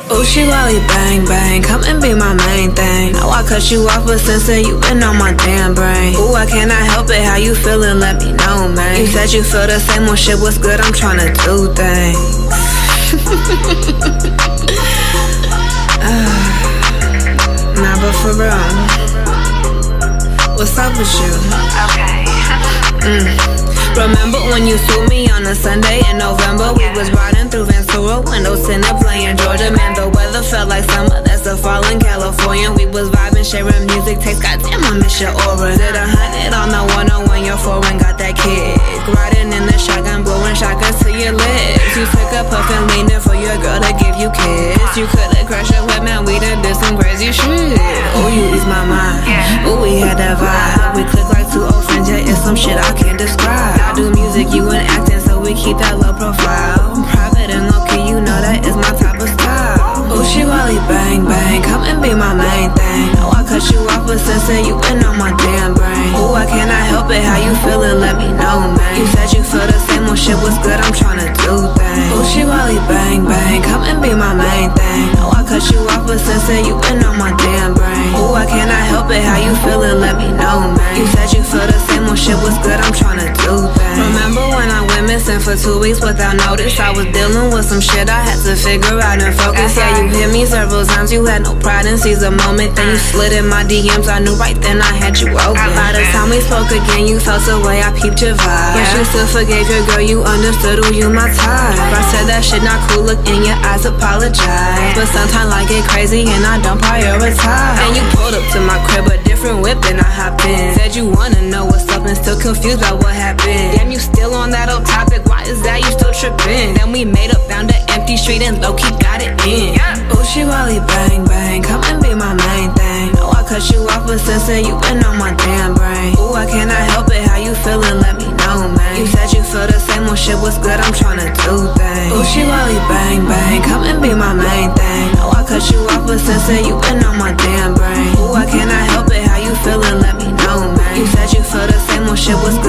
Ooh, she Wally bang bang, come and be my main thing. Know I cut you off, but since then you been on my damn brain. Ooh, I cannot help it, how you feeling, let me know, man. You said you feel the same, well shit, what's good, I'm tryna do things. Nah, but for real, what's up with you? Okay. Remember when you sued me on a Sunday in November? We was riding through Ventura, windows in the playing Georgia. Man, the weather felt like summer, that's the fall in California. We was vibing, sharing music, taste, goddamn, I miss your aura. Did 100 on the 101, your foreign got that kick. Riding in the shotgun, blowing shotguns to your lips. You took a puff and leaned in for your girl to give you kiss. You could've crashed your whip, man, we done did some crazy shit. Oh, you ease my mind, oh, we had that vibe. We click like two old friends, yeah, it's some shit I can't describe. I do music, you in acting, so we keep that low profile. Private and low-key, you know that is my type of style. Ooh, she Wally bang bang, come and be my main thing. Know I cut you off, but since then you been on my damn brain. Ooh, I cannot help it, how you feeling, let me know, man. You said you feel the same, well shit, what's good, I'm tryna do things. Ooh, she Wally bang bang, come and be my main thing. Know I cut you off, but since then you been on my damn brain. Ooh, I cannot help it, how you feeling, let me know, man. You said you feel the same, well shit, what's good, I'm tryna do things. Remember when I went missing for 2 weeks without notice? I was dealing with some shit I had to figure out and focus. Yeah, you hit me several times, you had no pride and seize a moment. Then you slid in my DMs, I knew right then I had you open. By the time we spoke again, you felt the way I peeped your vibe. But you still forgave your girl, you understood who you my type. I said that shit not cool, look in your eyes, apologize. But sometimes I get crazy and I don't prioritize. And you pulled up to my crib, a different whip and I hopped in. Said you wanna know what's up and still confused about what happened. Damn, you still on that old topic, why is that you still tripping? Then we made up, found an empty street and low-key got it in. Ooh, she Wally bang bang, come and be my main thing. Know I cut you off, but since then you been on my damn brain. Ooh, I cannot help it, how you feeling, let me know, man. You said you feel the same, well shit, what's good, I'm tryna do things. Ooh, she Wally bang bang, come and be my main thing. Know I cut you off, but since then you been on my damn brain. Ooh, I cannot help it, how you feeling, let me know, man. You said you feel the same, well shit, what's